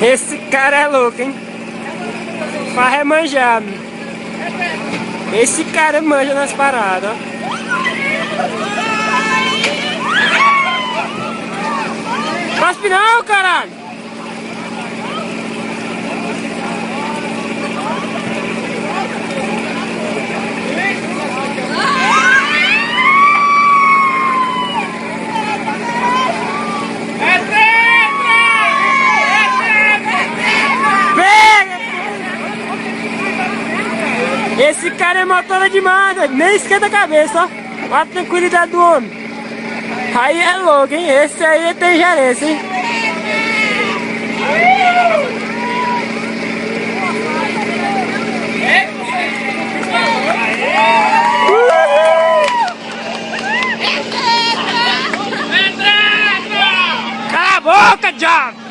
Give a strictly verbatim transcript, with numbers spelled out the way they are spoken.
Esse cara é louco, hein? Faz é manjar. Esse cara manja nas paradas, ó. Cospe não, caralho! Esse cara é motora demais, nem esquenta a cabeça, ó. Olha a tranquilidade do homem. Aí é louco, hein? Esse aí tem gerência, hein? Cala a boca, diabo!